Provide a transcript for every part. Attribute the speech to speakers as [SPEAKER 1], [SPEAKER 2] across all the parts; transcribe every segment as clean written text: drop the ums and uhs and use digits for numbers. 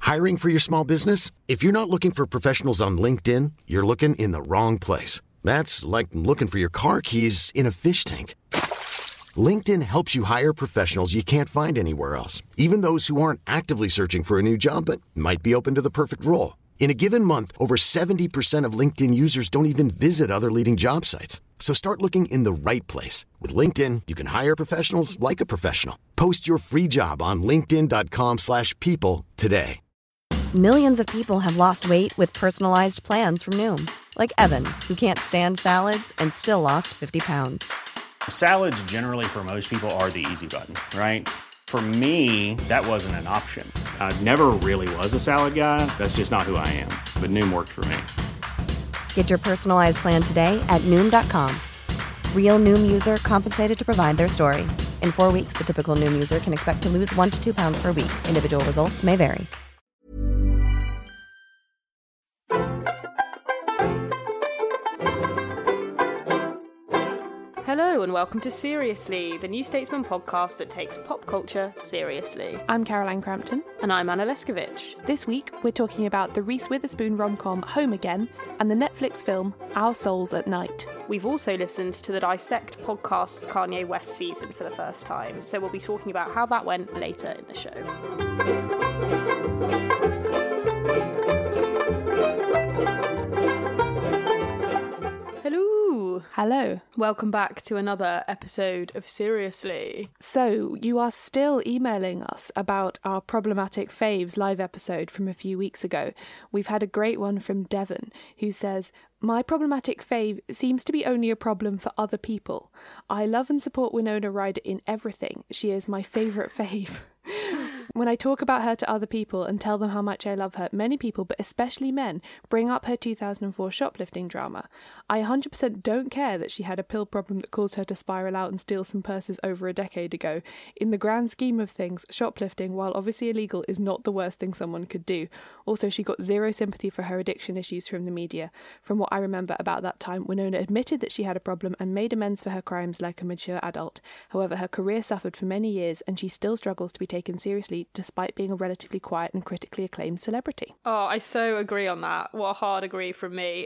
[SPEAKER 1] Hiring for your small business? If you're not looking for professionals on LinkedIn, you're looking in the wrong place. That's like looking for your car keys in a fish tank. LinkedIn helps you hire professionals you can't find anywhere else, even those who aren't actively searching for a new job but might be open to the perfect role. In a given month, over 70% of LinkedIn users don't even visit other leading job sites. So start looking in the right place. With LinkedIn, you can hire professionals like a professional. Post your free job on linkedin.com/people today.
[SPEAKER 2] Millions of people have lost weight with personalized plans from Noom. Like Evan, who can't stand salads and still lost 50 pounds.
[SPEAKER 3] Salads generally for most people are the easy button, right? For me, that wasn't an option. I never really was a salad guy. That's just not who I am. But Noom worked for me.
[SPEAKER 2] Get your personalized plan today at Noom.com. Real Noom user compensated to provide their story. In 4 weeks, the typical Noom user can expect to lose 1 to 2 pounds per week. Individual results may vary.
[SPEAKER 4] Hello and welcome to Seriously, the New Statesman podcast that takes pop culture seriously.
[SPEAKER 5] I'm Caroline Crampton.
[SPEAKER 4] And I'm Anna Leskovich.
[SPEAKER 5] This week, we're talking about the Reese Witherspoon rom-com Home Again and the Netflix film Our Souls at Night.
[SPEAKER 4] We've also listened to the Dissect podcast's Kanye West season for the first time, so we'll be talking about how that went later in the show.
[SPEAKER 5] Hello.
[SPEAKER 4] Welcome back to another episode of Seriously.
[SPEAKER 5] So, you are still emailing us about our Problematic Faves live episode from a few weeks ago. We've had a great one from Devon, who says, "My problematic fave seems to be only a problem for other people. I love and support Winona Ryder in everything. She is my favourite fave." When I talk about her to other people and tell them how much I love her, many people, but especially men, bring up her 2004 shoplifting drama. I 100% don't care that she had a pill problem that caused her to spiral out and steal some purses over a decade ago. In the grand scheme of things, shoplifting, while obviously illegal, is not the worst thing someone could do. Also, she got zero sympathy for her addiction issues from the media. From what I remember about that time, Winona admitted that she had a problem and made amends for her crimes like a mature adult. However, her career suffered for many years and she still struggles to be taken seriously despite being a relatively quiet and critically acclaimed celebrity.
[SPEAKER 4] Oh, I so agree on that. What a hard agree from me.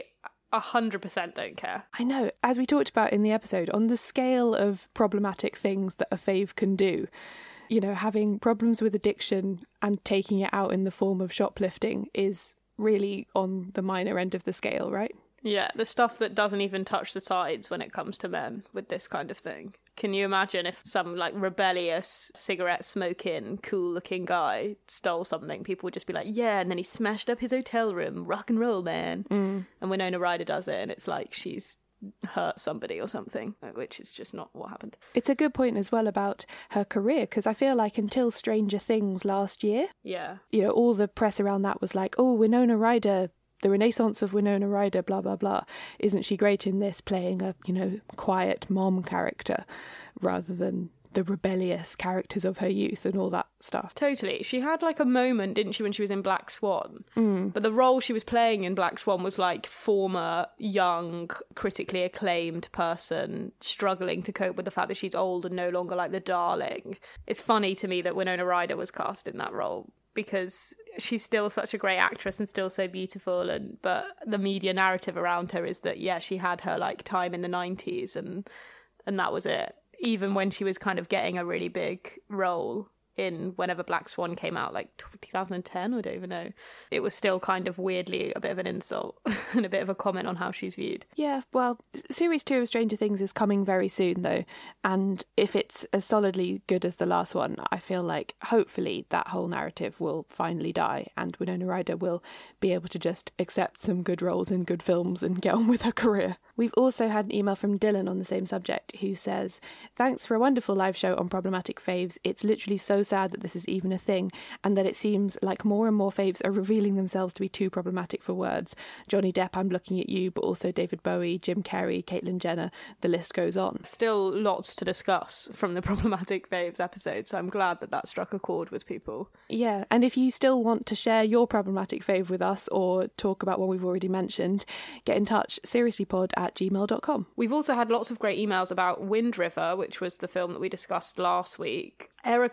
[SPEAKER 4] 100% don't care.
[SPEAKER 5] I know. As we talked about in the episode, on the scale of problematic things that a fave can do, you know, having problems with addiction and taking it out in the form of shoplifting is really on the minor end of the scale, right?
[SPEAKER 4] Yeah, the stuff that doesn't even touch the sides when it comes to men with this kind of thing. Can you imagine if some like rebellious cigarette smoking cool looking guy stole something? People would just be like, yeah, and then he smashed up his hotel room, rock and roll, man. And Winona Ryder does it and it's like she's hurt somebody or something, which is just not what happened.
[SPEAKER 5] It's a good point as well about her career, because I feel like until Stranger Things last year,
[SPEAKER 4] yeah,
[SPEAKER 5] you know, all the press around that was like, oh, Winona Ryder, the renaissance of Winona Ryder, blah, blah, blah. Isn't she great in this, playing a, you know, quiet mom character rather than the rebellious characters of her youth and all that stuff.
[SPEAKER 4] Totally. She had like a moment, didn't she, when she was in Black Swan? But the role she was playing in Black Swan was like former, young, critically acclaimed person struggling to cope with the fact that she's old and no longer like the darling. It's funny to me that Winona Ryder was cast in that role, because she's still such a great actress and still so beautiful, but the media narrative around her is that, yeah, she had her like time in the 90s and that was it. Even when she was kind of getting a really big role in whenever Black Swan came out, like 2010, I don't even know, it was still kind of weirdly a bit of an insult and a bit of a comment on how she's viewed.
[SPEAKER 5] Yeah, well, Series 2 of Stranger Things is coming very soon, though, and if it's as solidly good as the last one, I feel like hopefully that whole narrative will finally die and Winona Ryder will be able to just accept some good roles in good films and get on with her career. We've also had an email from Dylan on the same subject who says, "Thanks for a wonderful live show on problematic faves. It's literally so sad that this is even a thing and that it seems like more and more faves are revealing themselves to be too problematic for words. Johnny Depp, I'm looking at you, but also David Bowie, Jim Carrey, Caitlyn Jenner, the list goes on."
[SPEAKER 4] Still lots to discuss from the problematic faves episode, so I'm glad that struck a chord with people.
[SPEAKER 5] Yeah, and if you still want to share your problematic fave with us or talk about one we've already mentioned, get in touch, seriouslypod@gmail.com.
[SPEAKER 4] We've also had lots of great emails about Wind River, which was the film that we discussed last week. Erica got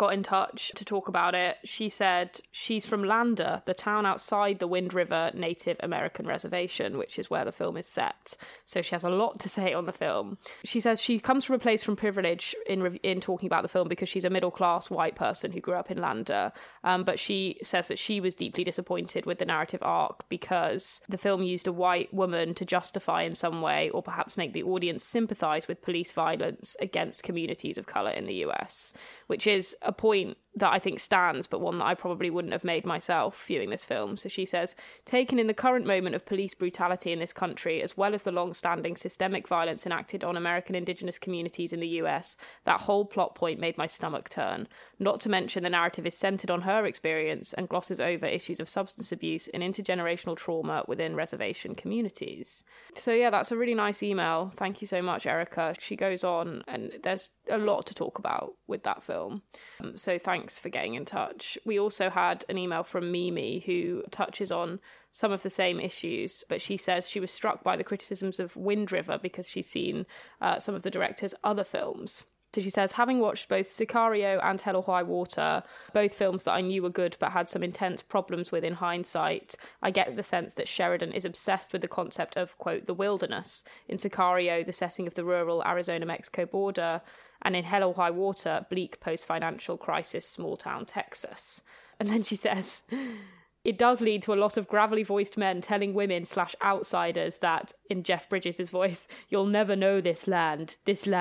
[SPEAKER 4] got in touch to talk about it. She said she's from Lander, the town outside the Wind River Native American Reservation, which is where the film is set. So she has a lot to say on the film. She says she comes from a place from privilege in talking about the film because she's a middle-class white person who grew up in Lander. But she says that she was deeply disappointed with the narrative arc because the film used a white woman to justify in some way, or perhaps make the audience sympathise with police violence against communities of colour in the US, which is a point that I think stands, but one that I probably wouldn't have made myself viewing this film. So she says, taken in the current moment of police brutality in this country, as well as the long-standing systemic violence enacted on American Indigenous communities in the US, that whole plot point made my stomach turn. Not to mention the narrative is centred on her experience and glosses over issues of substance abuse and intergenerational trauma within reservation communities. So yeah, that's a really nice email. Thank you so much, Erica. She goes on, and there's a lot to talk about with that film. So thanks for getting in touch. We also had an email from Mimi who touches on some of the same issues, but she says she was struck by the criticisms of Wind River because she's seen some of the director's other films. So she says, having watched both Sicario and Hell or High Water, both films that I knew were good but had some intense problems with in hindsight, I get the sense that Sheridan is obsessed with the concept of, quote, the wilderness. In Sicario, the setting of the rural Arizona-Mexico border, and in Hell or High Water, bleak post-financial crisis small-town Texas. And then she says, it does lead to a lot of gravelly-voiced men telling women/outsiders that, in Jeff Bridges' voice, you'll never know this land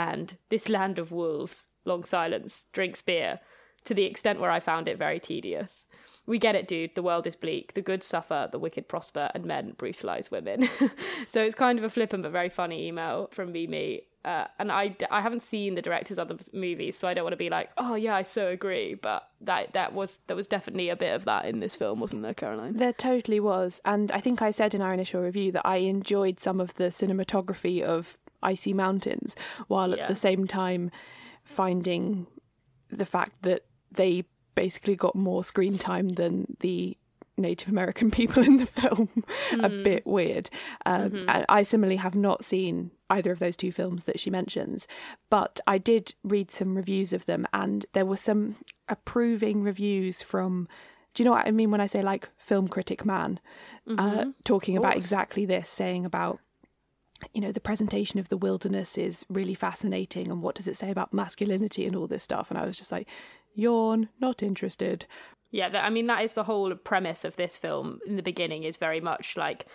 [SPEAKER 4] of wolves. Long silence, drinks beer, to the extent where I found it very tedious. We get it, dude. The world is bleak. The good suffer, the wicked prosper, and men brutalise women. So it's kind of a flippant but very funny email from Mimi. And I haven't seen the director's other movies, so I don't want to be like, oh yeah, I so agree. But there was definitely a bit of that in this film, wasn't there, Caroline?
[SPEAKER 5] There totally was. And I think I said in our initial review that I enjoyed some of the cinematography of Icy Mountains, while at the same time finding the fact that they basically got more screen time than the Native American people in the film a bit weird. And I similarly have not seen either of those two films that she mentions, but I did read some reviews of them, and there were some approving reviews from, do you know what I mean when I say like Film Critic Man, talking about exactly this, saying about, you know, the presentation of the wilderness is really fascinating, and what does it say about masculinity and all this stuff. And I was just like, yawn, not interested.
[SPEAKER 4] Yeah, I mean, that is the whole premise of this film in the beginning, is very much like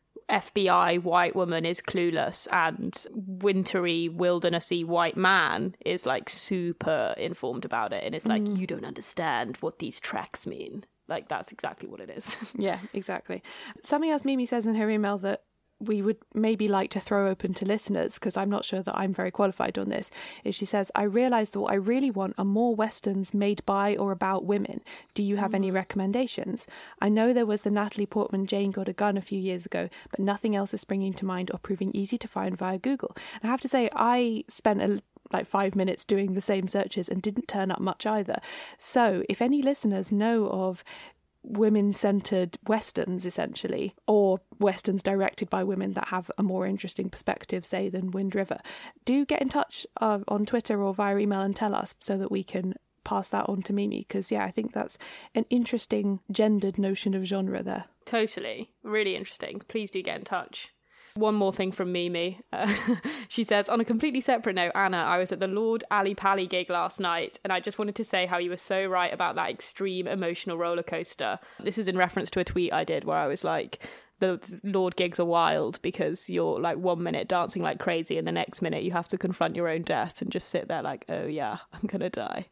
[SPEAKER 4] FBI white woman is clueless and wintry, wildernessy white man is like super informed about it, and it's like, you don't understand what these tracks mean. Like, that's exactly what it is.
[SPEAKER 5] Yeah, exactly. Something else Mimi says in her email that we would maybe like to throw open to listeners, because I'm not sure that I'm very qualified on this, is she says, I realise that what I really want are more westerns made by or about women. Do you have any recommendations? I know there was the Natalie Portman Jane Got a Gun a few years ago, but nothing else is springing to mind or proving easy to find via Google. And I have to say, I spent like 5 minutes doing the same searches and didn't turn up much either. So if any listeners know of women-centred westerns, essentially, or westerns directed by women that have a more interesting perspective, say, than Wind River, do get in touch on Twitter or via email and tell us, so that we can pass that on to Mimi, because I think that's an interesting gendered notion of genre there.
[SPEAKER 4] Totally, really interesting. Please do get in touch. One more thing from Mimi. She says, on a completely separate note, Anna, I was at the Lord Ali Pali gig last night, and I just wanted to say how you were so right about that extreme emotional roller coaster. This is in reference to a tweet I did where I was like, the Lord gigs are wild because you're like 1 minute dancing like crazy and the next minute you have to confront your own death and just sit there like, oh yeah, I'm gonna die.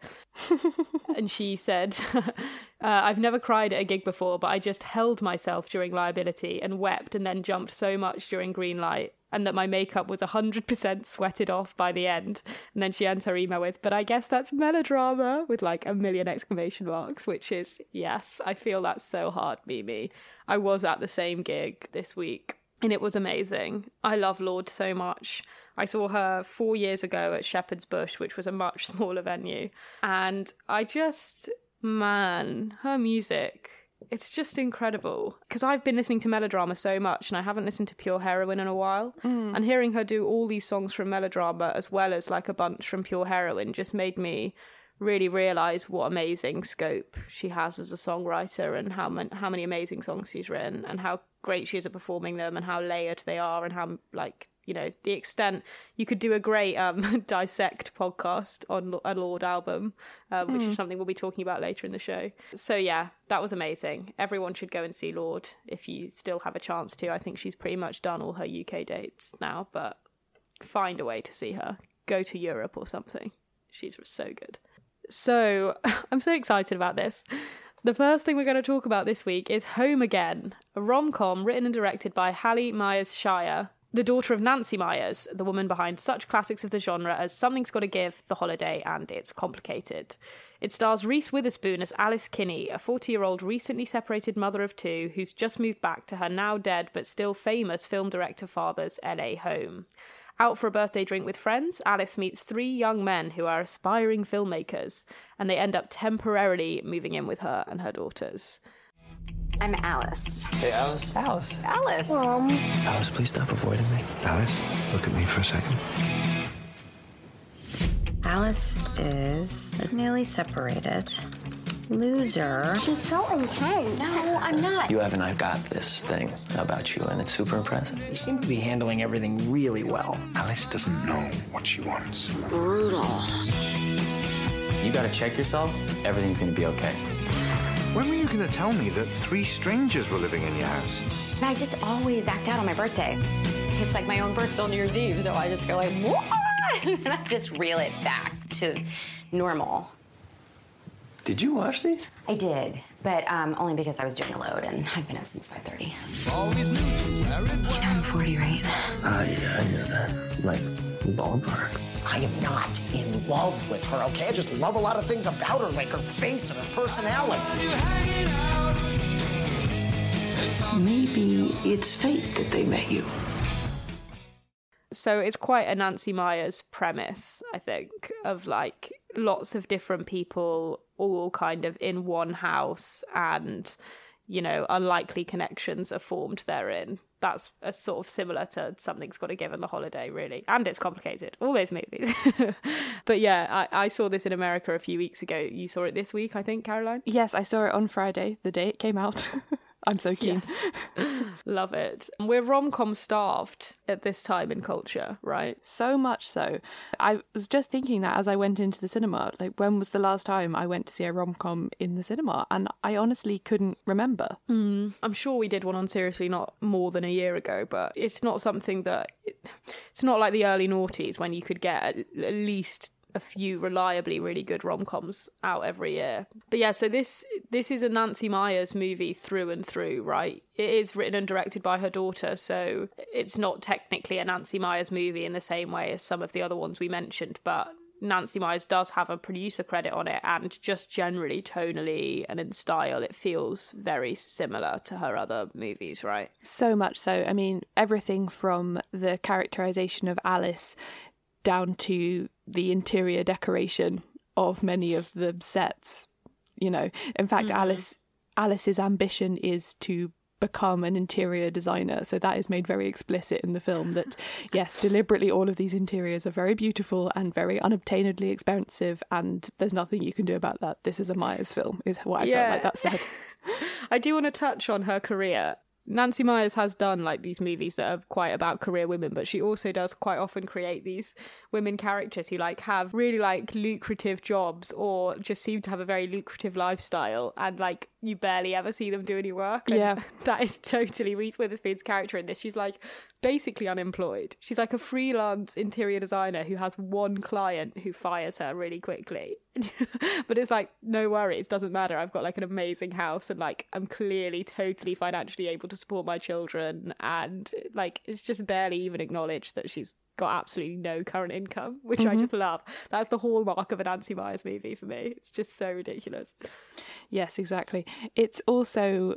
[SPEAKER 4] And she said, I've never cried at a gig before, but I just held myself during Liability and wept and then jumped so much during Greenlight, and that my makeup was 100% sweated off by the end. And then she ends her email with, but I guess that's melodrama, with like 1 million exclamation marks, which is, yes, I feel that's so hard, Mimi. I was at the same gig this week and it was amazing. I love Lorde so much. I saw her 4 years ago at Shepherd's Bush, which was a much smaller venue. And I just, man, her music, it's just incredible. Because I've been listening to Melodrama so much and I haven't listened to Pure Heroine in a while. And hearing her do all these songs from Melodrama as well as like a bunch from Pure Heroine just made me really realise what amazing scope she has as a songwriter, and how many amazing songs she's written, and how great she is at performing them, and how layered they are, and how, like, you know, the extent. You could do a great dissect podcast on a Lorde album, which is something we'll be talking about later in the show. So yeah, that was amazing. Everyone should go and see Lorde if you still have a chance to. I think she's pretty much done all her UK dates now, but find a way to see her. Go to Europe or something. She's so good. So I'm so excited about this. The first thing we're going to talk about this week is Home Again, a rom-com written and directed by Hallie Myers-Shire, the daughter of Nancy Myers, the woman behind such classics of the genre as Something's Gotta Give, The Holiday, and It's Complicated. It stars Reese Witherspoon as Alice Kinney, a 40-year-old recently separated mother of two who's just moved back to her now dead but still famous film director father's LA home. Out for a birthday drink with friends, Alice meets three young men who are aspiring filmmakers, and they end up temporarily moving in with her and her daughters.
[SPEAKER 6] I'm Alice.
[SPEAKER 7] Hey, Alice.
[SPEAKER 6] Alice.
[SPEAKER 7] Alice, please stop avoiding me. Alice, look at me for a second.
[SPEAKER 6] Alice is a newly separated loser.
[SPEAKER 8] She's so intense.
[SPEAKER 6] No, I'm not.
[SPEAKER 7] You and I've got this thing about you, and it's super impressive.
[SPEAKER 9] You seem to be handling everything really well.
[SPEAKER 10] Alice doesn't know what she wants.
[SPEAKER 6] Brutal.
[SPEAKER 7] You gotta check yourself. Everything's gonna be okay.
[SPEAKER 10] When were you going to tell me that 3 strangers were living in your house?
[SPEAKER 6] And I just always act out on my birthday. It's like my own personal New Year's Eve, so I just go like, what? And I just reel it back to normal.
[SPEAKER 7] Did you wash these?
[SPEAKER 6] I did, but only because I was doing a load, and I've been up since 5:30. You know I'm 40, right?
[SPEAKER 7] Yeah, I know that. Like, ballpark.
[SPEAKER 9] I am not in love with her, okay? I just love a lot of things about her, like her face and her personality.
[SPEAKER 11] Maybe it's fate that they met you.
[SPEAKER 4] So it's quite a Nancy Myers premise, I think, of like lots of different people all kind of in one house, and, you know, unlikely connections are formed therein. That's a sort of similar to Something's Gotta Give and The Holiday, really. And It's Complicated. All those movies. But yeah, I saw this in America a few weeks ago. You saw it this week, I think, Caroline?
[SPEAKER 5] Yes, I saw it on Friday, the day it came out. I'm so keen.
[SPEAKER 4] Yes. Love it. We're rom-com starved at this time in culture, right?
[SPEAKER 5] So much so. I was just thinking that as I went into the cinema, like, when was the last time I went to see a rom-com in the cinema? And I honestly couldn't remember.
[SPEAKER 4] I'm sure we did one on Seriously not more than a year ago, but it's not something that... It's not like the early noughties when you could get at least a few reliably really good rom-coms out every year. But yeah, so this is a Nancy Myers movie through and through, right? It is written and directed by her daughter, so it's not technically a Nancy Myers movie in the same way as some of the other ones we mentioned, but Nancy Myers does have a producer credit on it, and just generally tonally and in style it feels very similar to her other movies, right?
[SPEAKER 5] So much so. I mean, everything from the characterization of Alice down to the interior decoration of many of the sets, you know. In fact, Alice's ambition is to become an interior designer, so that is made very explicit in the film that, yes, deliberately all of these interiors are very beautiful and very unobtainably expensive, and there's nothing you can do about that. This is a Myers film, is what I felt like that said.
[SPEAKER 4] I do want to touch on her career. Nancy Myers has done like these movies that are quite about career women, but she also does quite often create these women characters who like have really like lucrative jobs or just seem to have a very lucrative lifestyle, and like you barely ever see them do any work. And
[SPEAKER 5] yeah,
[SPEAKER 4] that is totally Reese Witherspoon's character in this. She's like basically unemployed. She's like a freelance interior designer who has one client who fires her really quickly. But it's like, no worries, doesn't matter. I've got like an amazing house, and like I'm clearly totally financially able to support my children, and like it's just barely even acknowledged that she's got absolutely no current income, which I just love. That's the hallmark of a Nancy Myers movie for me. It's just so ridiculous.
[SPEAKER 5] Yes, exactly. It's also,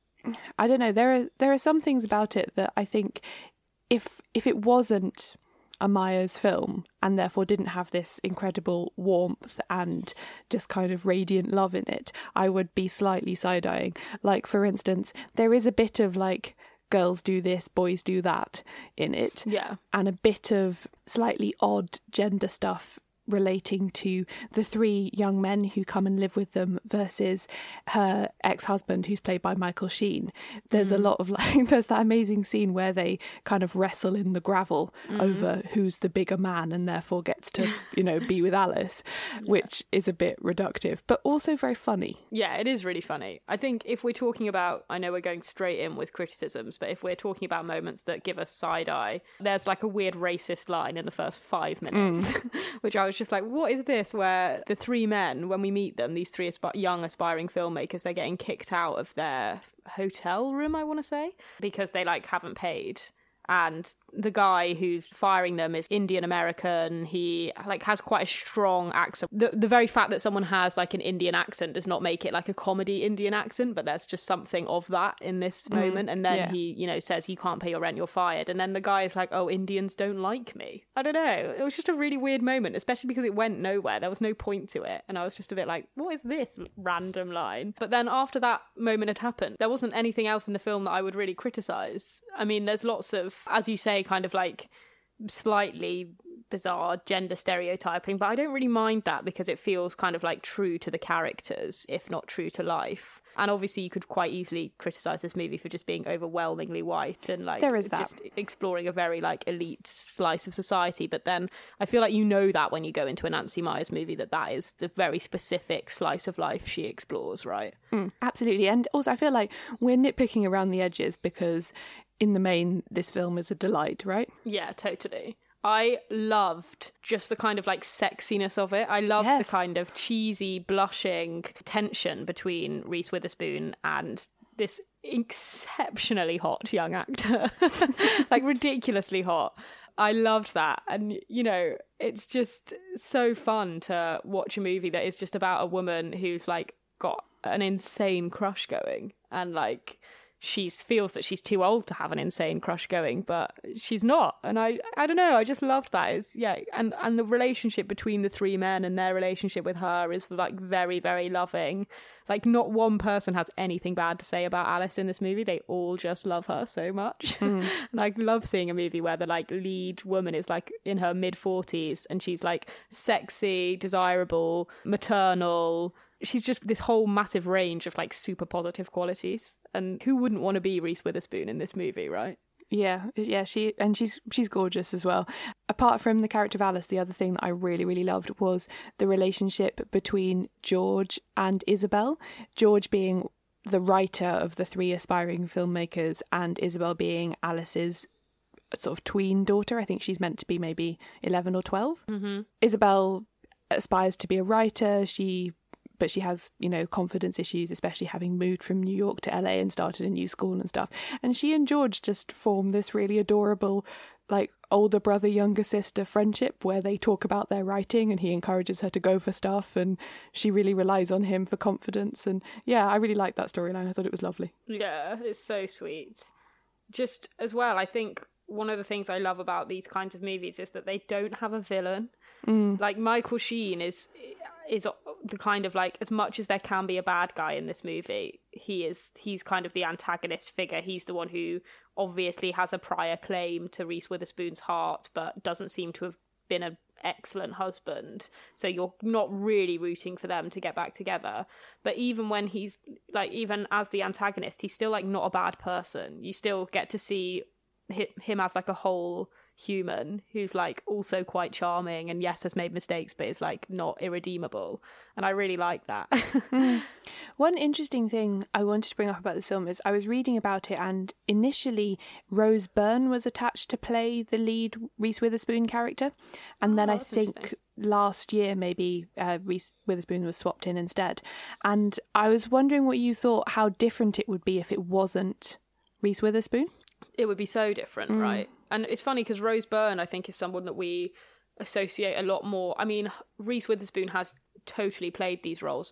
[SPEAKER 5] I don't know, there are some things about it that I think if it wasn't a Myers film and therefore didn't have this incredible warmth and just kind of radiant love in it, I would be slightly side-eyeing. Like, for instance, there is a bit of like girls do this, boys do that in it.
[SPEAKER 4] Yeah.
[SPEAKER 5] And a bit of slightly odd gender stuff relating to the three young men who come and live with them versus her ex-husband, who's played by Michael Sheen. There's a lot of there's that amazing scene where they kind of wrestle in the gravel over who's the bigger man and therefore gets to, be with Alice, which is a bit reductive, but also very funny.
[SPEAKER 4] Yeah, it is really funny. I think if we're talking about, I know we're going straight in with criticisms, but if we're talking about moments that give us side eye, there's like a weird racist line in the first 5 minutes, which I was just like, what is this? Where the three men, when we meet them, these three young aspiring filmmakers, they're getting kicked out of their hotel room, I want to say, because they haven't paid. And the guy who's firing them is Indian American. He has quite a strong accent. The very fact that someone has an Indian accent does not make it a comedy Indian accent, but there's just something of that in this moment. And then he, says, you can't pay your rent, you're fired. And then the guy is like, oh, Indians don't like me. I don't know. It was just a really weird moment, especially because it went nowhere. There was no point to it. And I was just a bit like, what is this random line? But then after that moment had happened, there wasn't anything else in the film that I would really criticize. I mean, there's lots of, as you say, kind of slightly bizarre gender stereotyping, but I don't really mind that because it feels kind of true to the characters, if not true to life. And obviously you could quite easily criticize this movie for just being overwhelmingly white and
[SPEAKER 5] there is that.
[SPEAKER 4] Just exploring a very elite slice of society. But then I feel that when you go into a Nancy Meyers movie, that is the very specific slice of life she explores, right?
[SPEAKER 5] Absolutely. And also I feel like we're nitpicking around the edges because in the main, this film is a delight, right?
[SPEAKER 4] Yeah, totally. I loved just the kind of sexiness of it. I loved the kind of cheesy, blushing tension between Reese Witherspoon and this exceptionally hot young actor. Ridiculously hot. I loved that. And, it's just so fun to watch a movie that is just about a woman who's got an insane crush going and she feels that she's too old to have an insane crush going, but she's not. And I don't know, I just loved that. And the relationship between the three men and their relationship with her is very, very loving. Not one person has anything bad to say about Alice in this movie. They all just love her so much. And I love seeing a movie where the lead woman is in her mid-40s and she's sexy, desirable, maternal. She's just this whole massive range of super positive qualities. And who wouldn't want to be Reese Witherspoon in this movie, right?
[SPEAKER 5] Yeah, she's gorgeous as well. Apart from the character of Alice, the other thing that I really, really loved was the relationship between George and Isabel. George being the writer of the three aspiring filmmakers and Isabel being Alice's sort of tween daughter. I think she's meant to be maybe 11 or 12. Mm-hmm. Isabel aspires to be a writer. But she has, confidence issues, especially having moved from New York to LA and started a new school and stuff. And she and George just form this really adorable, older brother, younger sister friendship where they talk about their writing and he encourages her to go for stuff and she really relies on him for confidence. And yeah, I really liked that storyline. I thought it was lovely.
[SPEAKER 4] Yeah, it's so sweet. Just as well, I think one of the things I love about these kinds of movies is that they don't have a villain. Michael Sheen is the kind of as much as there can be a bad guy in this movie, he's kind of the antagonist figure. He's the one who obviously has a prior claim to Reese Witherspoon's heart, but doesn't seem to have been an excellent husband. So you're not really rooting for them to get back together. But even when he's even as the antagonist, he's still not a bad person. You still get to see him as a whole human who's also quite charming and yes has made mistakes but is not irredeemable, and I really like that.
[SPEAKER 5] One interesting thing I wanted to bring up about this film is I was reading about it, and initially Rose Byrne was attached to play the lead Reese Witherspoon character, and then I think last year maybe Reese Witherspoon was swapped in instead. And I was wondering what you thought, how different it would be if it wasn't Reese Witherspoon.
[SPEAKER 4] It would be so different, right? And it's funny because Rose Byrne, I think, is someone that we associate a lot more. I mean, Reese Witherspoon has totally played these roles,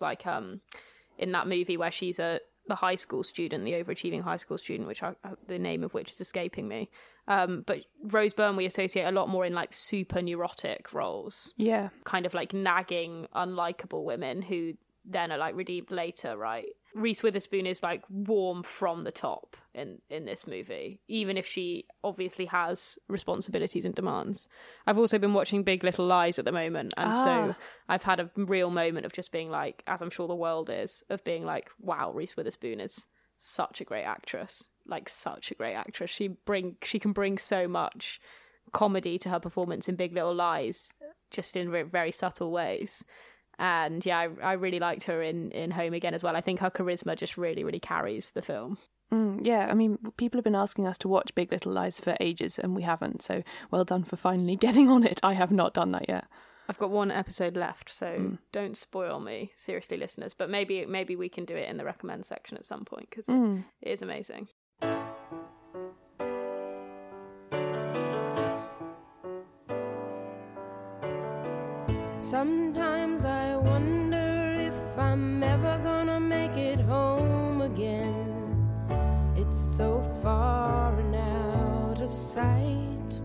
[SPEAKER 4] in that movie where she's the high school student, the overachieving high school student, the name of which is escaping me. But Rose Byrne we associate a lot more in super neurotic roles.
[SPEAKER 5] Yeah.
[SPEAKER 4] Kind of nagging, unlikable women who then are redeemed later, right? Reese Witherspoon is like warm from the top in this movie, even if she obviously has responsibilities and demands. I've also been watching Big Little Lies at the moment, and so I've had a real moment of just being like, as I'm sure the world is, of being like, wow, Reese Witherspoon is such a great actress, like such a great actress. She can bring so much comedy to her performance in Big Little Lies, just in very subtle ways. And yeah, I really liked her in Home Again as well. I think her charisma just really, really carries the film.
[SPEAKER 5] Yeah, I mean, people have been asking us to watch Big Little Lies for ages, and we haven't. So well done for finally getting on it. I have not done that yet.
[SPEAKER 4] I've got one episode left, so don't spoil me, seriously, listeners. But maybe we can do it in the recommend section at some point, because it is amazing.
[SPEAKER 8] Sometimes I wonder if I'm ever gonna make it home again. It's so far and out of sight.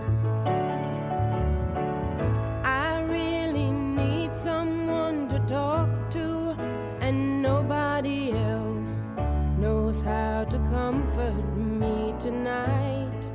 [SPEAKER 8] I really need someone to talk to, and nobody else knows how to comfort me tonight.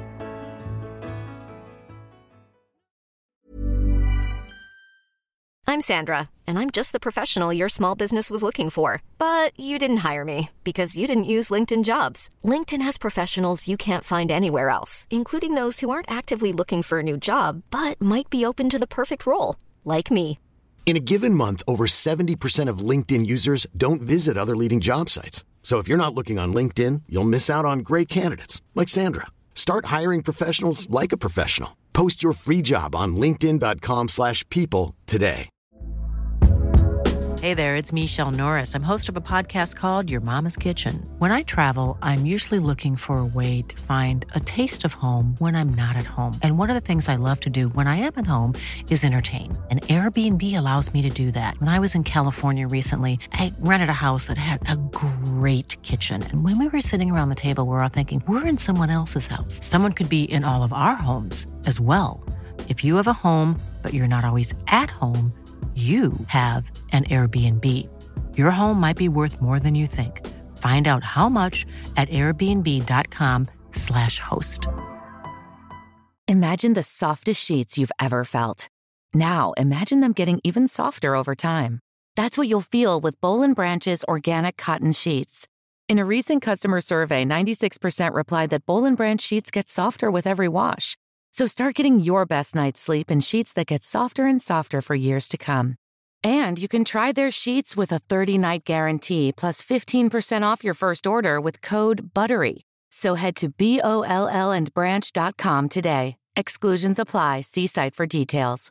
[SPEAKER 12] I'm Sandra, and I'm just the professional your small business was looking for. But you didn't hire me because you didn't use LinkedIn Jobs. LinkedIn has professionals you can't find anywhere else, including those who aren't actively looking for a new job, but might be open to the perfect role, like me.
[SPEAKER 1] In a given month, over 70% of LinkedIn users don't visit other leading job sites. So if you're not looking on LinkedIn, you'll miss out on great candidates like Sandra. Start hiring professionals like a professional. Post your free job on linkedin.com/people today.
[SPEAKER 13] Hey there, it's Michelle Norris. I'm host of a podcast called Your Mama's Kitchen. When I travel, I'm usually looking for a way to find a taste of home when I'm not at home. And one of the things I love to do when I am at home is entertain. And Airbnb allows me to do that. When I was in California recently, I rented a house that had a great kitchen. And when we were sitting around the table, we're all thinking, we're in someone else's house. Someone could be in all of our homes as well. If you have a home, but you're not always at home, you have an Airbnb. Your home might be worth more than you think. Find out how much at airbnb.com/host.
[SPEAKER 14] Imagine the softest sheets you've ever felt. Now imagine them getting even softer over time. That's what you'll feel with Boll & Branch's organic cotton sheets. In a recent customer survey, 96% replied that Boll & Branch sheets get softer with every wash. So start getting your best night's sleep in sheets that get softer and softer for years to come. And you can try their sheets with a 30-night guarantee plus 15% off your first order with code BUTTERY. So head to BOLLandbranch.com today. Exclusions apply. See site for details.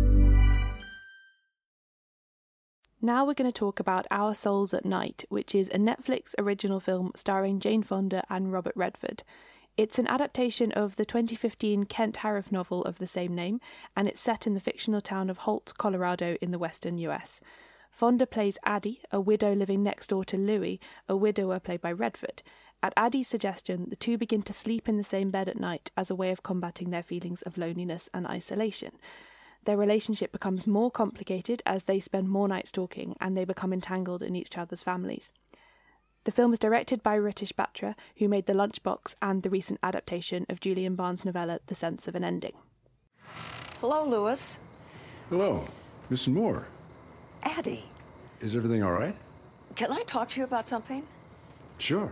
[SPEAKER 5] Now we're going to talk about Our Souls at Night, which is a Netflix original film starring Jane Fonda and Robert Redford. It's an adaptation of the 2015 Kent Harif novel of the same name, and it's set in the fictional town of Holt, Colorado in the western US. Fonda plays Addie, a widow living next door to Louis, a widower played by Redford. At Addie's suggestion, the two begin to sleep in the same bed at night as a way of combating their feelings of loneliness and isolation. Their relationship becomes more complicated as they spend more nights talking, and they become entangled in each other's families. The film is directed by Ritesh Batra, who made The Lunchbox and the recent adaptation of Julian Barnes' novella The Sense of an Ending.
[SPEAKER 11] Hello, Louis.
[SPEAKER 15] Hello, Miss Moore.
[SPEAKER 11] Addie.
[SPEAKER 15] Is everything all right?
[SPEAKER 11] Can I talk to you about something?
[SPEAKER 15] Sure.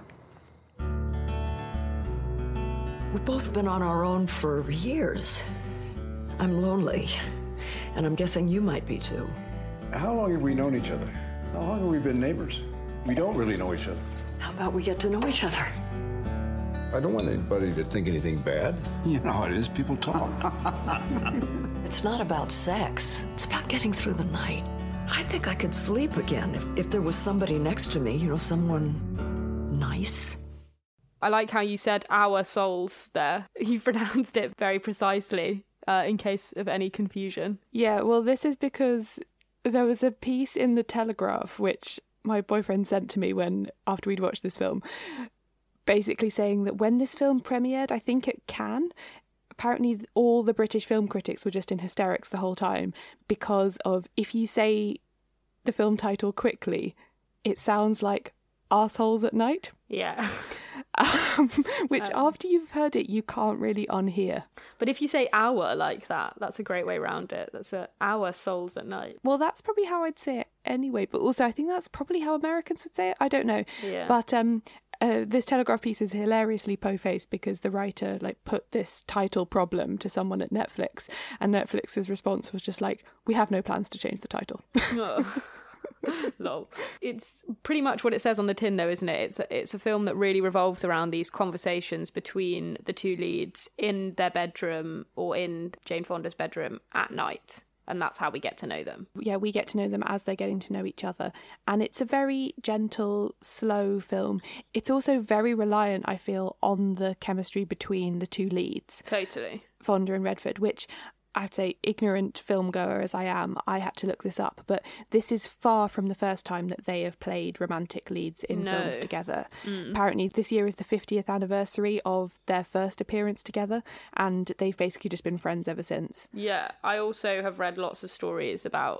[SPEAKER 11] We've both been on our own for years. I'm lonely, and I'm guessing you might be too.
[SPEAKER 15] How long have we known each other? How long have we been neighbors? We don't really know each other.
[SPEAKER 11] How about we get to know each other?
[SPEAKER 15] I don't want anybody to think anything bad. You know how it is, people talk.
[SPEAKER 11] It's not about sex. It's about getting through the night. I think I could sleep again if there was somebody next to me, someone nice.
[SPEAKER 4] I like how you said our souls there. You pronounced it very precisely, in case of any confusion.
[SPEAKER 5] Yeah, well, this is because there was a piece in The Telegraph, which my boyfriend sent to me after we'd watched this film, basically saying that when this film premiered, I think at Cannes, apparently all the British film critics were just in hysterics the whole time because of, if you say the film title quickly, it sounds like Arseholes at Night.
[SPEAKER 4] Yeah.
[SPEAKER 5] Which after you've heard it, you can't really unhear.
[SPEAKER 4] But if you say our like that, that's a great way around it. That's our souls at night.
[SPEAKER 5] Well, that's probably how I'd say it anyway. But also, I think that's probably how Americans would say it. I don't know.
[SPEAKER 4] Yeah.
[SPEAKER 5] But this Telegraph piece is hilariously po-faced because the writer put this title problem to someone at Netflix, and Netflix's response was just like, "We have no plans to change the title."
[SPEAKER 4] Oh. Lol. It's pretty much what it says on the tin, though, isn't it? It's a film that really revolves around these conversations between the two leads in their bedroom or in Jane Fonda's bedroom at night. And that's how we get to know them.
[SPEAKER 5] Yeah, we get to know them as they're getting to know each other. And it's a very gentle, slow film. It's also very reliant, I feel, on the chemistry between the two leads.
[SPEAKER 4] Totally.
[SPEAKER 5] Fonda and Redford, which I'd say, ignorant film goer as I am, I had to look this up. But this is far from the first time that they have played romantic leads in films together. Apparently this year is the 50th anniversary of their first appearance together, and they've basically just been friends ever since.
[SPEAKER 4] Yeah, I also have read lots of stories about,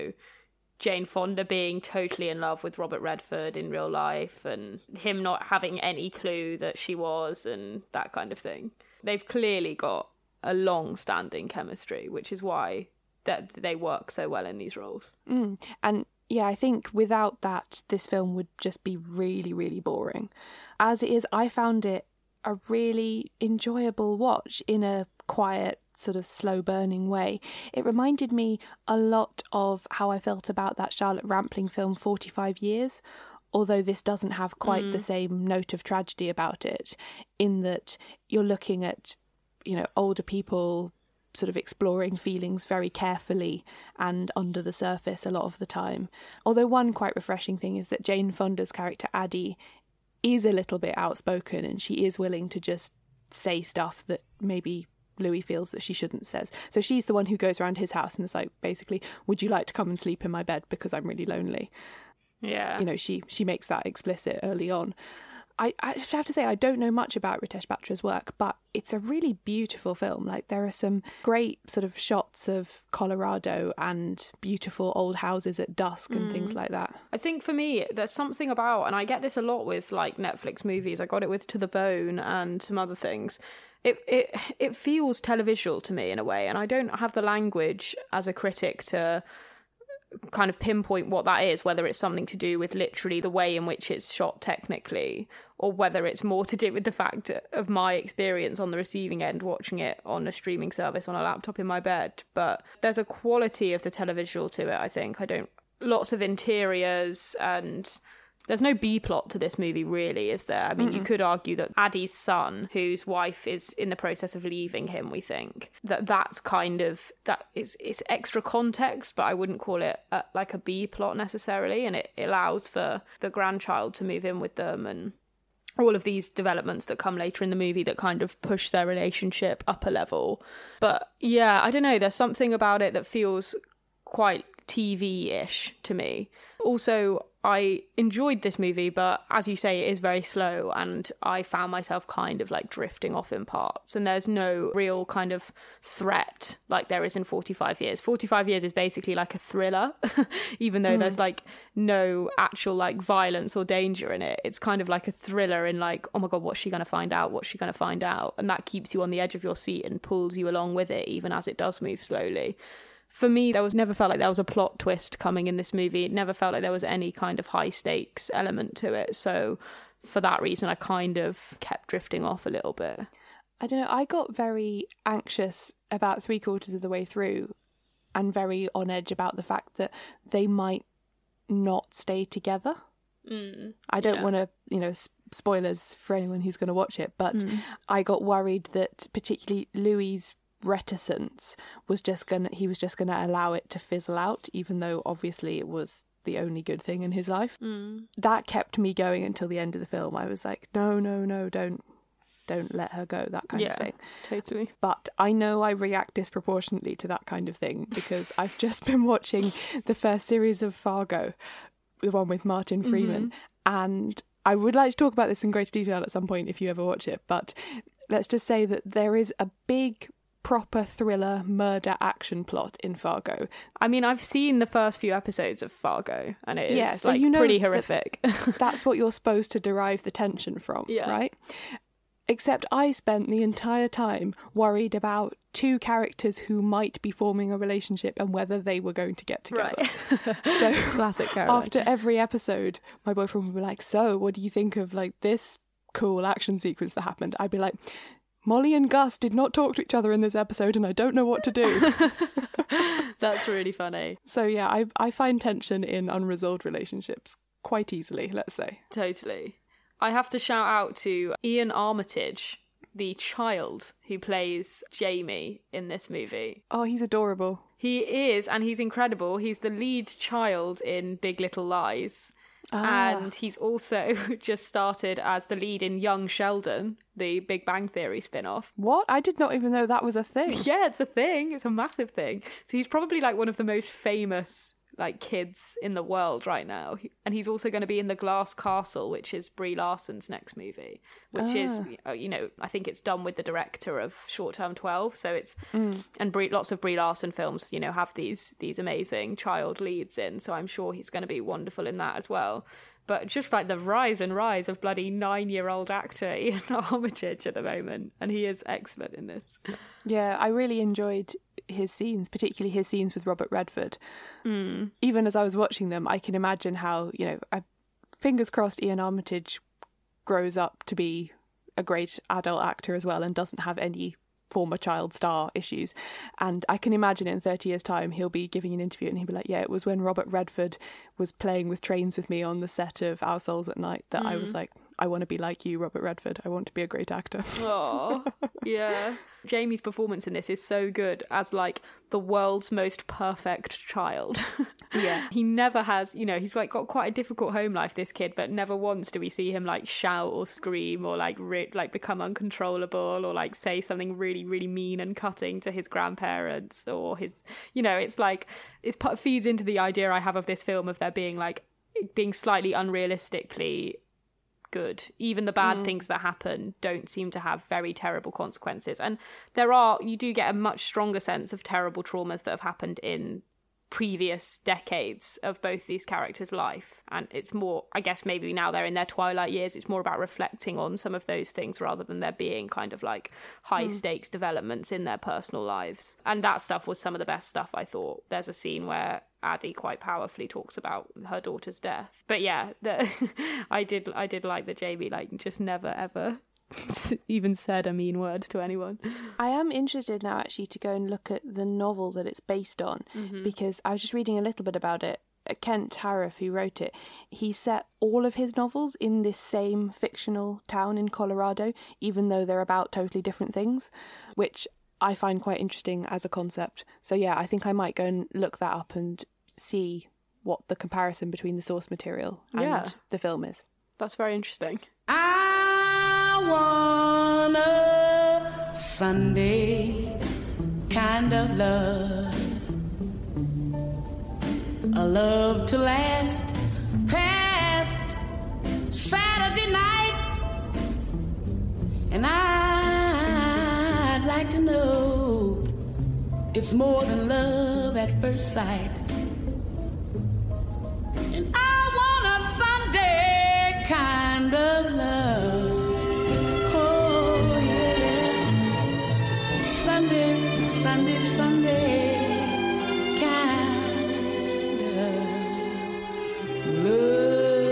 [SPEAKER 4] Jane Fonda being totally in love with Robert Redford in real life and him not having any clue that she was and that kind of thing. They've clearly got a long-standing chemistry, which is why that they work so well in these roles.
[SPEAKER 5] And yeah, I think without that, this film would just be really, really boring. As it is, I found it a really enjoyable watch in a quiet, sort of slow-burning way. It reminded me a lot of how I felt about that Charlotte Rampling film 45 Years, although this doesn't have quite the same note of tragedy about it, in that you're looking at older people sort of exploring feelings very carefully and under the surface a lot of the time. Although one quite refreshing thing is that Jane Fonda's character Addie is a little bit outspoken and she is willing to just say stuff that maybe Louis feels that she shouldn't say. So she's the one who goes around his house and is like, basically, would you like to come and sleep in my bed because I'm really lonely?
[SPEAKER 4] Yeah.
[SPEAKER 5] She makes that explicit early on. I have to say, I don't know much about Ritesh Batra's work, but it's a really beautiful film. There are some great sort of shots of Colorado and beautiful old houses at dusk and things like that.
[SPEAKER 4] I think for me, there's something about, and I get this a lot with Netflix movies. I got it with To the Bone and some other things. It feels televisual to me in a way, and I don't have the language as a critic to kind of pinpoint what that is, whether it's something to do with literally the way in which it's shot technically, or whether it's more to do with the fact of my experience on the receiving end watching it on a streaming service on a laptop in my bed. But there's a quality of the televisual to it, I think. Lots of interiors, and there's no B-plot to this movie, really, is there? I mean, you could argue that Addie's son, whose wife is in the process of leaving him, we think, that's kind of, that is extra context, but I wouldn't call it like a B-plot necessarily, and it allows for the grandchild to move in with them and all of these developments that come later in the movie that kind of push their relationship up a level. But yeah, I don't know, there's something about it that feels quite TV-ish to me. Also, I enjoyed this movie, but as you say, it is very slow, and I found myself kind of drifting off in parts, and there's no real kind of threat like there is in 45 Years. 45 Years is basically like a thriller, even though there's no actual violence or danger in it. It's kind of like a thriller in oh my God, what's she going to find out? What's she going to find out? And that keeps you on the edge of your seat and pulls you along with it, even as it does move slowly. For me, never felt like there was a plot twist coming in this movie. It never felt like there was any kind of high stakes element to it. So for that reason, I kind of kept drifting off a little bit.
[SPEAKER 5] I don't know, I got very anxious about 3/4 of the way through and very on edge about the fact that they might not stay together. I don't want to, spoilers for anyone who's going to watch it, but I got worried that particularly Louis' reticence was just gonna allow it to fizzle out, even though obviously it was the only good thing in his life. That kept me going until the end of the film. I was like, no, don't let her go, that kind of thing.
[SPEAKER 4] Totally.
[SPEAKER 5] But I know I react disproportionately to that kind of thing because I've just been watching the first series of Fargo, the one with Martin Freeman, and I would like to talk about this in greater detail at some point if you ever watch it, but let's just say that there is a big proper thriller murder action plot in Fargo.
[SPEAKER 4] I mean, I've seen the first few episodes of Fargo, and it is
[SPEAKER 5] so you know
[SPEAKER 4] pretty horrific.
[SPEAKER 5] That's what you're supposed to derive the tension from, right? Except I spent the entire time worried about two characters who might be forming a relationship and whether they were going to get together.
[SPEAKER 4] Right.
[SPEAKER 5] So
[SPEAKER 4] classic Caroline.
[SPEAKER 5] After every episode, my boyfriend would be like, so what do you think of like this cool action sequence that happened? I'd be like, Molly and Gus did not talk to each other in this episode and I don't know what to do.
[SPEAKER 4] That's really funny.
[SPEAKER 5] So yeah, I find tension in unresolved relationships quite easily, let's say.
[SPEAKER 4] Totally. I have to shout out to Ian Armitage, the child who plays Jamie in this movie.
[SPEAKER 5] Oh, he's adorable.
[SPEAKER 4] He is, and he's incredible. He's the lead child in Big Little Lies. And he's also just started as the lead in Young Sheldon, the Big Bang Theory spin-off.
[SPEAKER 5] What? I did not even know that was a thing.
[SPEAKER 4] Yeah, it's a thing. It's a massive thing. So he's probably like one of the most famous like kids in the world right now. And he's also going to be in The Glass Castle, which is Brie Larson's next movie, which is, you know, I think it's done with the director of Short Term 12. So it's, and lots of Brie Larson films, you know, have these amazing child leads in. So I'm sure he's going to be wonderful in that as well. But just like the rise of bloody 9-year-old actor Ian Armitage at the moment. And he is excellent in this.
[SPEAKER 5] Yeah, I really enjoyed his scenes, particularly his scenes with Robert Redford. Even as I was watching them, I can imagine how, you know, fingers crossed Ian Armitage grows up to be a great adult actor as well and doesn't have any former child star issues. And I can imagine in 30 years' time he'll be giving an interview and he'll be like, yeah, it was when Robert Redford was playing with trains with me on the set of Our Souls at Night that I was like, I want to be like you, Robert Redford. I want to be a great actor.
[SPEAKER 4] Oh, yeah. Jamie's performance in this is so good as like the world's most perfect child.
[SPEAKER 5] Yeah.
[SPEAKER 4] He never has, you know, he's like got quite a difficult home life, this kid, but never once do we see him like shout or scream or like become uncontrollable or like say something really, really mean and cutting to his grandparents or his, you know, it's like, it feeds into the idea I have of this film of there being like, being slightly unrealistically good. Even the bad things that happen don't seem to have very terrible consequences. And you do get a much stronger sense of terrible traumas that have happened in previous decades of both these characters' life. And it's more, I guess maybe now they're in their twilight years, it's more about reflecting on some of those things rather than there being kind of like high stakes developments in their personal lives. And that stuff was some of the best stuff, I thought. There's a scene where Addie quite powerfully talks about her daughter's death. But yeah, I did like that Jamie like just never ever even said a mean word to anyone.
[SPEAKER 5] I am interested now actually to go and look at the novel that it's based on because I was just reading a little bit about it. Kent Tariff, who wrote it, he set all of his novels in this same fictional town in Colorado, even though they're about totally different things, which I find quite interesting as a concept. So yeah, I think I might go and look that up and see what the comparison between the source material and the film is.
[SPEAKER 4] That's very interesting.
[SPEAKER 16] I want a Sunday kind of love, a love to last past Saturday night, and I'd like to know it's more than love at first sight. And I want a Sunday kind of love. Oh, yeah. Sunday, Sunday, Sunday kind of love.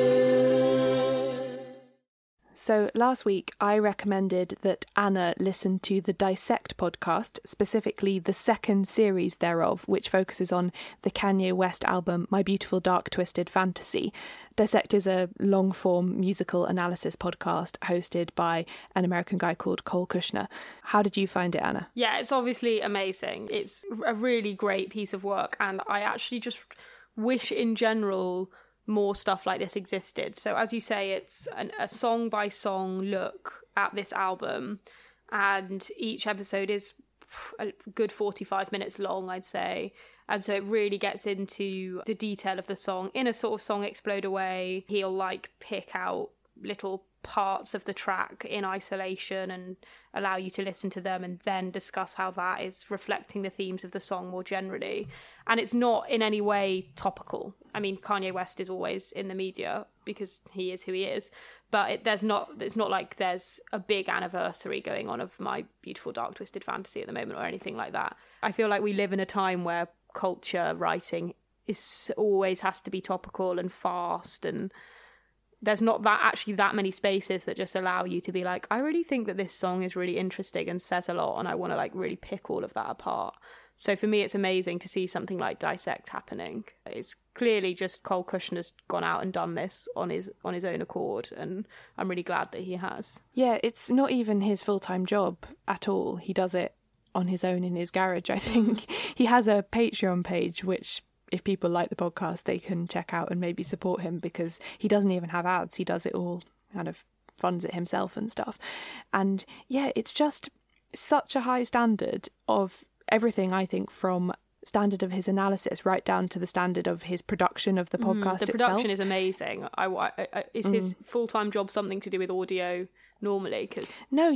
[SPEAKER 5] So last week I recommended that Anna listen to the Dissect podcast, specifically the second series thereof, which focuses on the Kanye West album My Beautiful Dark Twisted Fantasy. Dissect is a long-form musical analysis podcast hosted by an American guy called Cole Kushner. How did you find it, Anna?
[SPEAKER 4] Yeah, it's obviously amazing. It's a really great piece of work, and I actually just wish in general more stuff like this existed. So as you say, it's a song by song look at this album, and each episode is a good 45 minutes long, I'd say. And so it really gets into the detail of the song in a sort of Song Exploder way. He'll like pick out little parts of the track in isolation and allow you to listen to them and then discuss how that is reflecting the themes of the song more generally. And it's not in any way topical. I mean, Kanye West is always in the media because he is who he is, but it's not like there's a big anniversary going on of My Beautiful Dark Twisted Fantasy at the moment or anything like that. I feel like we live in a time where culture writing always has to be topical and fast, and there's not that many spaces that just allow you to be like, I really think that this song is really interesting and says a lot, and I want to like really pick all of that apart. So for me, it's amazing to see something like Dissect happening. It's clearly just Cole Cushner's gone out and done this on his own accord, and I'm really glad that he has.
[SPEAKER 5] Yeah, it's not even his full-time job at all. He does it on his own in his garage, I think. He has a Patreon page, which if people like the podcast, they can check out and maybe support him, because he doesn't even have ads. He does it all, kind of funds it himself and stuff. And yeah, it's just such a high standard of everything, I think, from standard of his analysis right down to the standard of his production of the podcast itself.
[SPEAKER 4] The production is amazing. Is his full-time job something to do with audio normally?
[SPEAKER 5] No,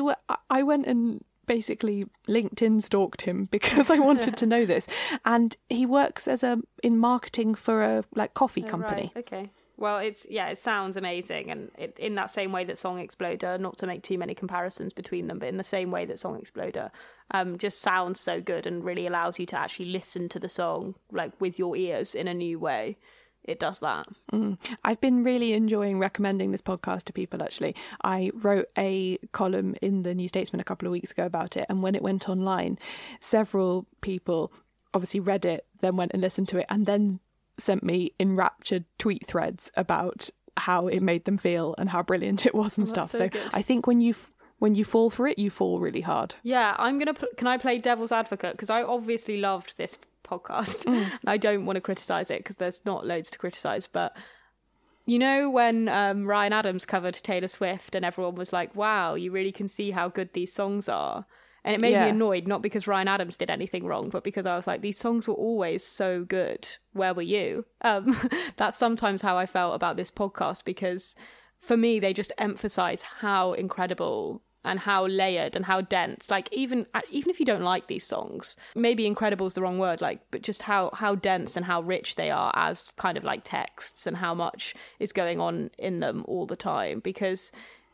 [SPEAKER 5] I went and basically LinkedIn stalked him because I wanted to know this, and he works in marketing for a coffee company.
[SPEAKER 4] Right. Okay. Well, it sounds amazing, and in that same way that Song Exploder, not to make too many comparisons between them, but in the same way that Song Exploder just sounds so good and really allows you to actually listen to the song like with your ears in a new way. It does that.
[SPEAKER 5] I've been really enjoying recommending this podcast to people, actually. I wrote a column in the New Statesman a couple of weeks ago about it, and when it went online, several people obviously read it, then went and listened to it, and then sent me enraptured tweet threads about how it made them feel and how brilliant it was and stuff. So I think when you fall for it, you fall really hard.
[SPEAKER 4] Yeah, can I play devil's advocate? Because I obviously loved this podcast and I don't want to criticise it because there's not loads to criticise, but you know when Ryan Adams covered Taylor Swift and everyone was like, wow, you really can see how good these songs are, and it made me annoyed, not because Ryan Adams did anything wrong, but because I was like, these songs were always so good, where were you? That's sometimes how I felt about this podcast, because for me they just emphasise how incredible and how layered and how dense, like even if you don't like these songs, maybe incredible is the wrong word, but just how dense and how rich they are as kind of like texts, and how much is going on in them all the time. Because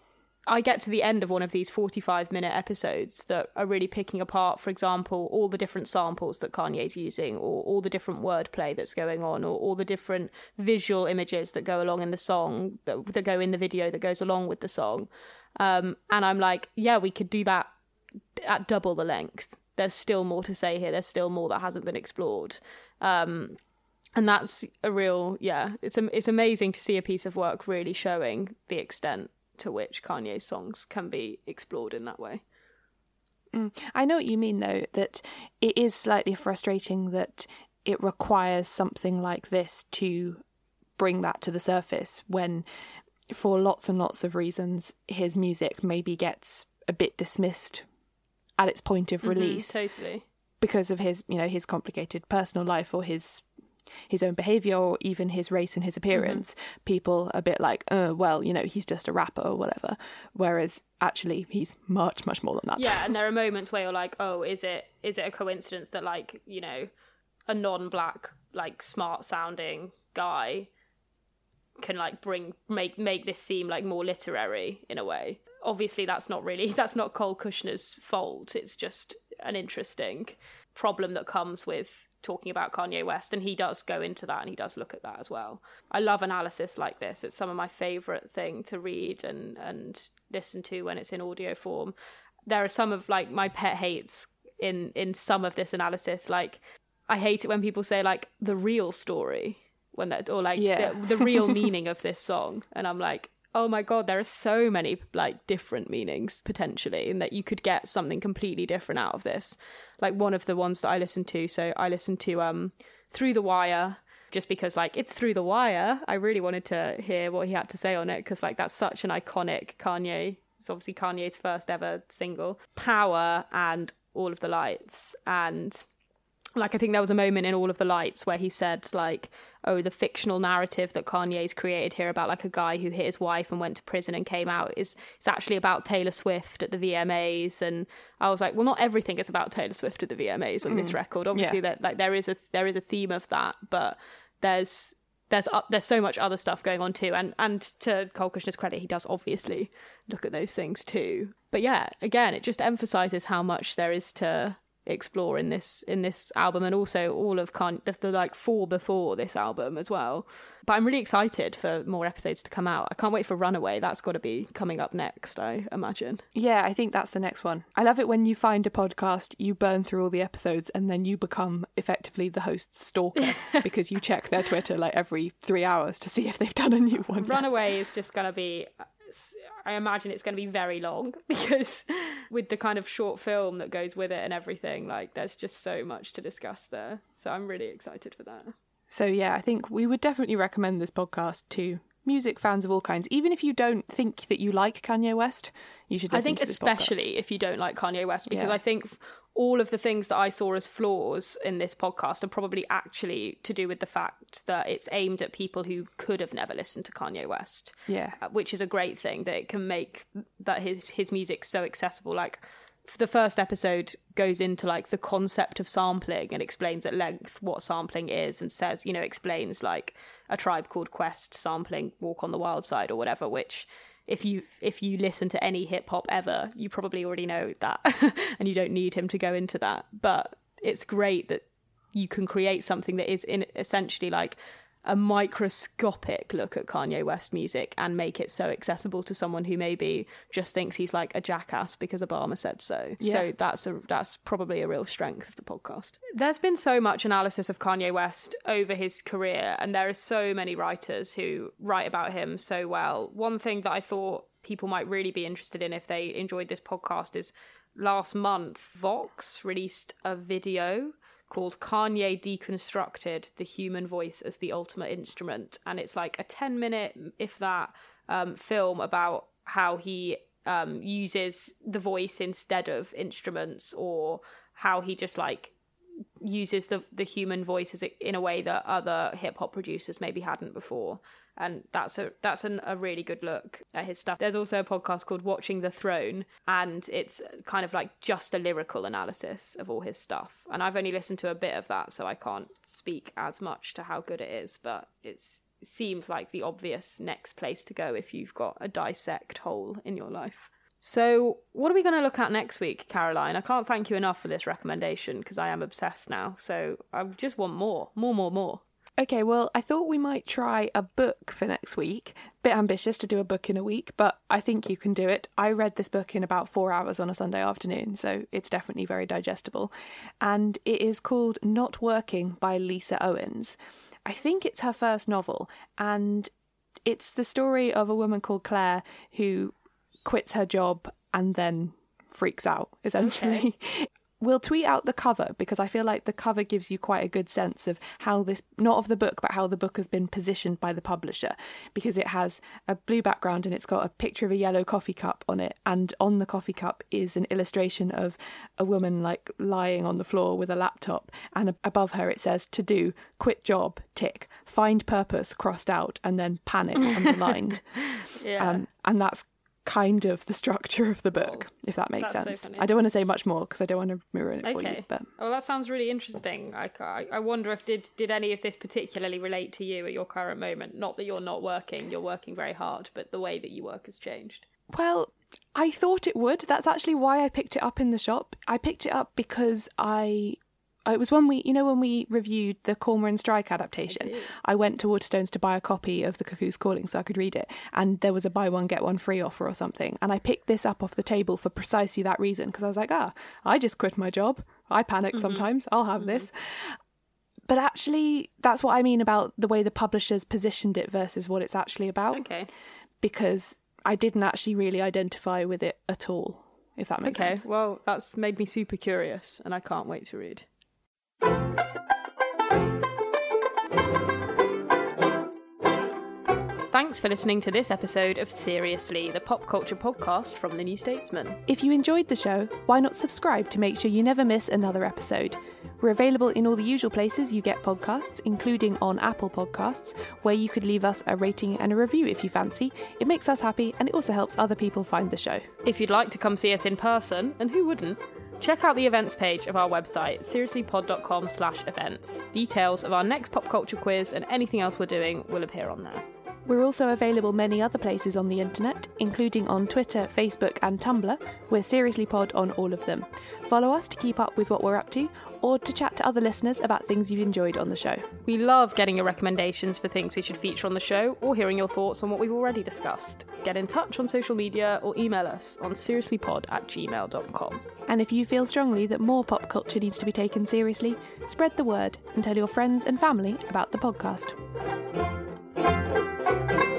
[SPEAKER 4] I get to the end of one of these 45-minute episodes that are really picking apart, for example, all the different samples that Kanye's using, or all the different wordplay that's going on, or all the different visual images that go along in the song, that go in the video that goes along with the song. And I'm like, yeah, we could do that at double the length. There's still more to say here. There's still more that hasn't been explored. And that's a real, it's amazing to see a piece of work really showing the extent to which Kanye's songs can be explored in that way.
[SPEAKER 5] I know what you mean, though, that it is slightly frustrating that it requires something like this to bring that to the surface, when for lots and lots of reasons his music maybe gets a bit dismissed at its point of release.
[SPEAKER 4] Totally.
[SPEAKER 5] Because of his complicated personal life, or his own behaviour, or even his race and his appearance. People are a bit like, he's just a rapper or whatever. Whereas actually he's much, much more than that.
[SPEAKER 4] Yeah, and there are moments where you're like, oh, is it a coincidence that a non-black, smart sounding guy can make this seem more literary in a way? Obviously that's not Cole Cushner's fault. It's just an interesting problem that comes with talking about Kanye West, and he does go into that and he does look at that as well. I love analysis like this. It's some of my favourite thing to read and listen to when it's in audio form. There are some of my pet hates in some of this analysis. I hate it when people say the real story, the real meaning of this song, and I'm like, oh my god, there are so many different meanings potentially, and that you could get something completely different out of this. One of the ones that I listened to, Through the Wire, just because it's Through the Wire. I really wanted to hear what he had to say on it, because that's such an iconic Kanye. It's obviously Kanye's first ever single. Power and All of the Lights, and Like, I think there was a moment in All of the Lights where he said, like, oh, the fictional narrative that Kanye's created here about, like, a guy who hit his wife and went to prison and came out it's actually about Taylor Swift at the VMAs. And I was like, well, not everything is about Taylor Swift at the VMAs on this record. Obviously, that like there is a theme of that, but there's so much other stuff going on too. And to Cole Cushner's credit, he does obviously look at those things too. But yeah, again, it just emphasizes how much there is to explore in this album, and also all of the like 4 before this album as well. But I'm really excited for more episodes to come out. I can't wait for Runaway. That's got to be coming up next, I imagine.
[SPEAKER 5] Yeah, I think that's the next one. I love it when you find a podcast, you burn through all the episodes, and then you become effectively the host's stalker because you check their Twitter like every 3 hours to see if they've done a new one.
[SPEAKER 4] Runaway is just going to be, I imagine it's going to be very long, because with the kind of short film that goes with it and everything, like there's just so much to discuss there. So I'm really excited for that.
[SPEAKER 5] So yeah, I think we would definitely recommend this podcast to music fans of all kinds. Even if you don't think that you like Kanye West, you should listen to this podcast.
[SPEAKER 4] Especially if you don't like Kanye West, because I think all of the things that I saw as flaws in this podcast are probably actually to do with the fact that it's aimed at people who could have never listened to Kanye West.
[SPEAKER 5] Yeah.
[SPEAKER 4] Which is a great thing, that it can make that his music so accessible. Like, the first episode goes into like the concept of sampling and explains at length what sampling is, and says, explains like A Tribe Called Quest sampling Walk on the Wild Side or whatever, which if you listen to any hip hop ever, you probably already know that and you don't need him to go into that. But it's great that you can create something that is in essentially like a microscopic look at Kanye West music and make it so accessible to someone who maybe just thinks he's like a jackass because Obama said so. Yeah. So that's probably a real strength of the podcast. There's been so much analysis of Kanye West over his career, and there are so many writers who write about him so well. One thing that I thought people might really be interested in if they enjoyed this podcast is last month Vox released a video called Kanye Deconstructed, the Human Voice as the Ultimate Instrument. And it's like a 10-minute, if that, film about how he uses the voice instead of instruments, or how he just like uses the human voice in a way that other hip-hop producers maybe hadn't before. And that's a really good look at his stuff. There's also a podcast called Watching the Throne, and it's kind of like just a lyrical analysis of all his stuff. And I've only listened to a bit of that, so I can't speak as much to how good it is, but it seems like the obvious next place to go if you've got a dissect hole in your life. So what are we going to look at next week, Caroline? I can't thank you enough for this recommendation, because I am obsessed now. So I just want more.
[SPEAKER 5] Okay, well, I thought we might try a book for next week. Bit ambitious to do a book in a week, but I think you can do it. I read this book in about 4 hours on a Sunday afternoon, so it's definitely very digestible. And it is called Not Working by Lisa Owens. I think it's her first novel, and it's the story of a woman called Claire who quits her job and then freaks out, essentially. Okay. We'll tweet out the cover, because I feel like the cover gives you quite a good sense of how this, not of the book, but how the book has been positioned by the publisher, because it has a blue background and it's got a picture of a yellow coffee cup on it, and on the coffee cup is an illustration of a woman like lying on the floor with a laptop, and above her it says to do, quit job, tick, find purpose crossed out, and then panic underlined.
[SPEAKER 4] Yeah.
[SPEAKER 5] And that's kind of the structure of the book, if that makes sense. So I don't want to say much more because I don't want to ruin it for you. But
[SPEAKER 4] well, that sounds really interesting. I wonder if did any of this particularly relate to you at your current moment? Not that you're not working, you're working very hard, but the way that you work has changed.
[SPEAKER 5] Well, I thought it would. That's actually why I picked it up in the shop. I picked it up because it was when we reviewed the Cormoran Strike adaptation. I went to Waterstones to buy a copy of The Cuckoo's Calling so I could read it, and there was a buy one get one free offer or something, and I picked this up off the table for precisely that reason, because I was like, I just quit my job, I panic sometimes, I'll have this. But actually, that's what I mean about the way the publishers positioned it versus what it's actually about.
[SPEAKER 4] Okay.
[SPEAKER 5] Because I didn't actually really identify with it at all, if that makes sense.
[SPEAKER 4] Okay, well, that's made me super curious, and I can't wait to read. Thanks for listening to this episode of Seriously, the pop culture podcast from The New Statesman.
[SPEAKER 5] If you enjoyed the show, why not subscribe to make sure you never miss another episode? We're available in all the usual places you get podcasts, including on Apple Podcasts, where you could leave us a rating and a review if you fancy. It makes us happy and it also helps other people find the show.
[SPEAKER 4] If you'd like to come see us in person, and who wouldn't, check out the events page of our website, seriouslypod.com/events. Details of our next pop culture quiz and anything else we're doing will appear on there.
[SPEAKER 5] We're also available many other places on the internet, including on Twitter, Facebook and Tumblr. We're Seriously Pod on all of them. Follow us to keep up with what we're up to, or to chat to other listeners about things you've enjoyed on the show.
[SPEAKER 4] We love getting your recommendations for things we should feature on the show, or hearing your thoughts on what we've already discussed. Get in touch on social media or email us on seriouslypod@gmail.com.
[SPEAKER 5] And if you feel strongly that more pop culture needs to be taken seriously, spread the word and tell your friends and family about the podcast.